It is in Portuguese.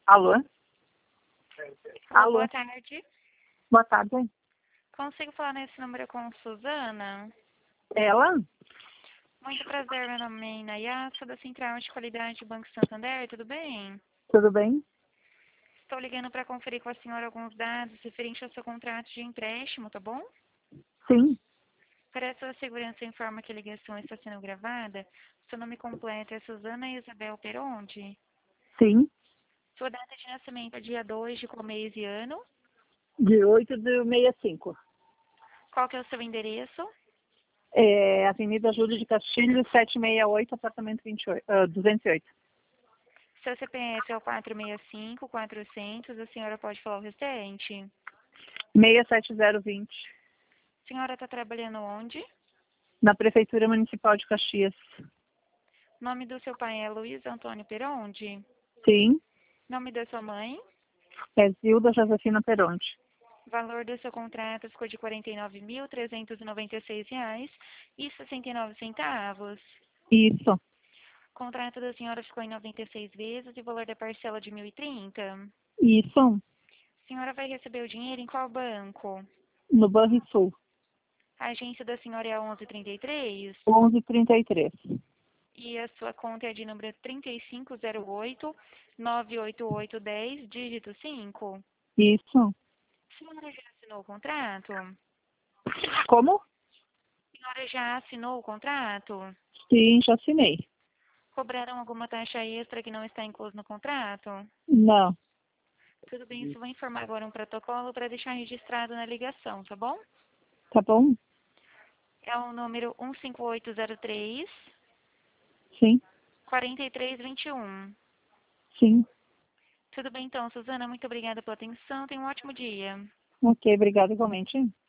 Alô? Alô, Alô? boa tarde. Boa tarde. Consigo falar nesse número com Suzana? Ela? Muito prazer, meu nome é Inayá, sou da Central de Qualidade do Banco Santander, tudo bem? Tudo bem? Estou ligando para conferir com a senhora alguns dados referentes ao seu contrato de empréstimo, tá bom? Sim. Para a sua segurança, informa que a ligação está sendo gravada. Seu nome completo é Suzana Isabel Peronde. Sim. Sua data de nascimento é dia 2 de qual mês e ano? De 8/65. Qual que é o seu endereço? Avenida Júlio de Castilhos, 768, apartamento 208. Seu CPF é o 465-400, a senhora pode falar o restante? 67020. A senhora está trabalhando onde? Na Prefeitura Municipal de Caxias. O nome do seu pai é Luiz Antônio Peronde? Sim. Nome da sua mãe? É Zilda Josefina Peronte. Valor do seu contrato ficou de R$ 49.396,69. Isso. O contrato da senhora ficou em 96 vezes e o valor da parcela de 1.030. Isso. A senhora vai receber o dinheiro em qual banco? No Banrisul. A agência da senhora é a 1133? 1133. E a sua conta é de número 3508-98810, dígito 5? Isso. A senhora já assinou o contrato? A Como? senhora já assinou o contrato? Sim, já assinei. Cobraram alguma taxa extra que não está incluso no contrato? Não. Tudo bem, isso vou informar agora um protocolo para deixar registrado na ligação, tá bom? Tá bom? É o número 15803 Sim. 4321. Sim. Tudo bem então, Suzana, muito obrigada pela atenção, tenha um ótimo dia. Ok, obrigada igualmente.